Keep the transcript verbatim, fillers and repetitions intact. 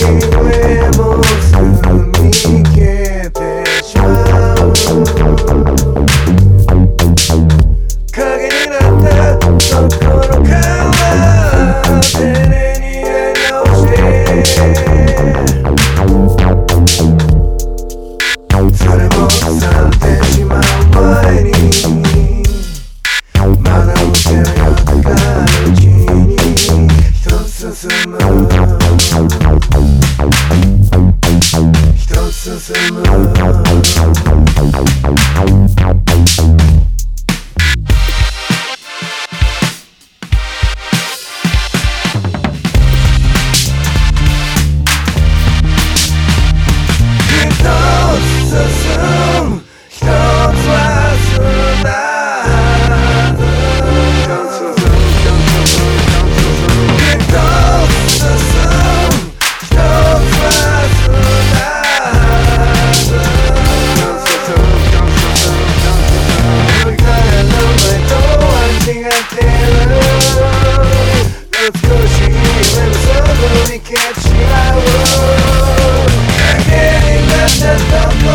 上も澄み消えてしまう影になったところから丁寧にやり直してそれも去ってしまう前にまだ向けなかったうちに一つ進む一つ進むCatch you out. I can't let that